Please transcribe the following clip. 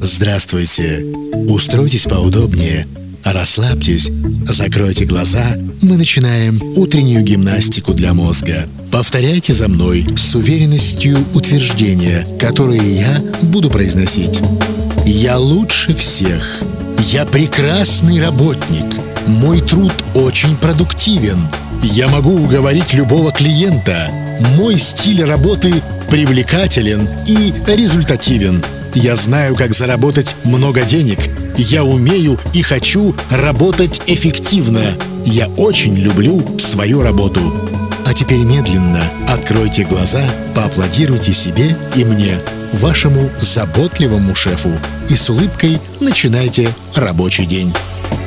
Здравствуйте! Устройтесь поудобнее, расслабьтесь, закройте глаза. Мы начинаем утреннюю гимнастику для мозга. Повторяйте за мной с уверенностью утверждения, которые я буду произносить. Я лучше всех. Я прекрасный работник. Мой труд очень продуктивен. Я могу уговорить любого клиента. Мой стиль работы привлекателен и результативен. Я знаю, как заработать много денег. Я умею и хочу работать эффективно. Я очень люблю свою работу. А теперь медленно откройте глаза, поаплодируйте себе и мне, вашему заботливому шефу, и с улыбкой начинайте рабочий день.